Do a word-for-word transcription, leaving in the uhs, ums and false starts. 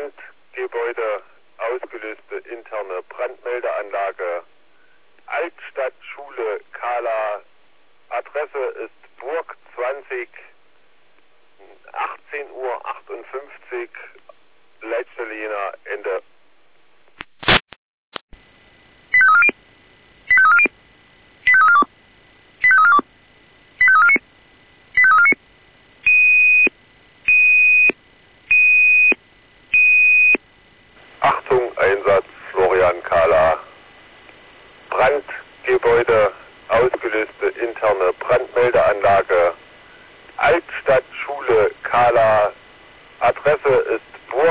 Brandgebäude, ausgelöste interne Brandmeldeanlage, Altstadtschule Kahla, Adresse ist Burg zwanzig, achtzehn Uhr achtundfünfzig, Leitstelle Jena, Ende. Achtung, Einsatz, Florian Kahla. Brandgebäude, ausgelöste interne Brandmeldeanlage.